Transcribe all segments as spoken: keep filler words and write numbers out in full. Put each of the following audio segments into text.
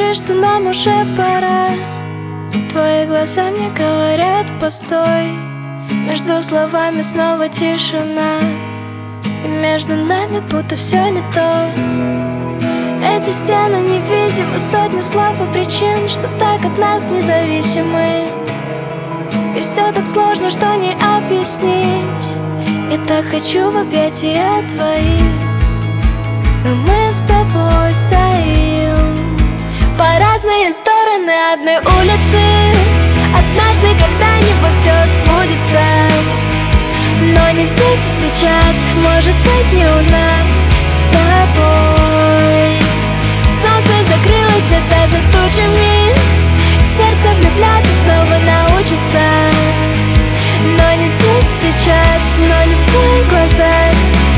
говоришь, что нам уже пора. Твои глаза мне говорят: постой. Между словами снова тишина, и между нами будто все не то. Эти стены невидимы, сотни слов и причин, что так от нас независимы. И все так сложно, что не объяснить. Я так хочу в объятия твои, но мы с тобой стоим по разные стороны одной улицы. Однажды когда-нибудь все сбудется, но не здесь и сейчас, может быть, не у нас с тобой. Солнце закрылось где-то за тучами, сердце влюбляться снова научится, но не здесь и сейчас, но не в твоих глазах.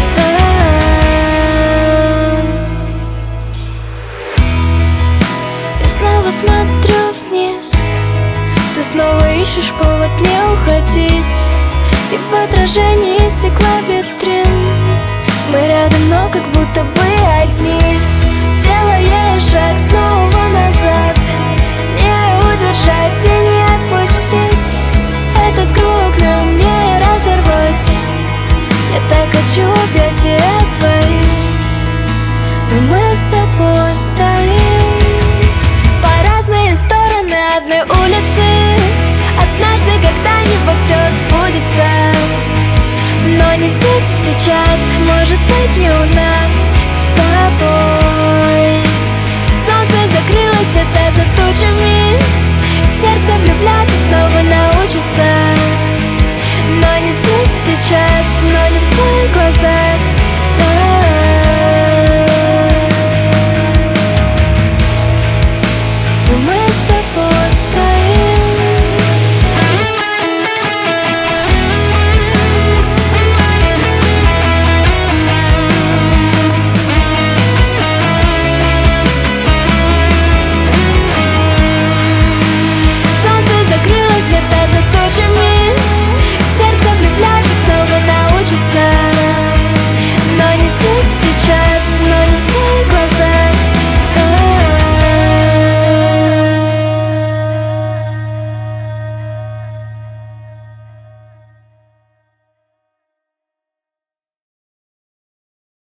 Я снова смотрю вниз, ты снова ищешь повод не уходить, и в отражении стекла витрин мы рядом, но как будто бы одни. Делая шаг снова назад, не удержать и не отпустить. Этот круг нам не разорвать. Я так хочу объятия твои, но мы с тобой стоим по разные стороны одной улицы. Однажды когда-нибудь все сбудется, но не здесь и сейчас, может быть, не у нас с тобой.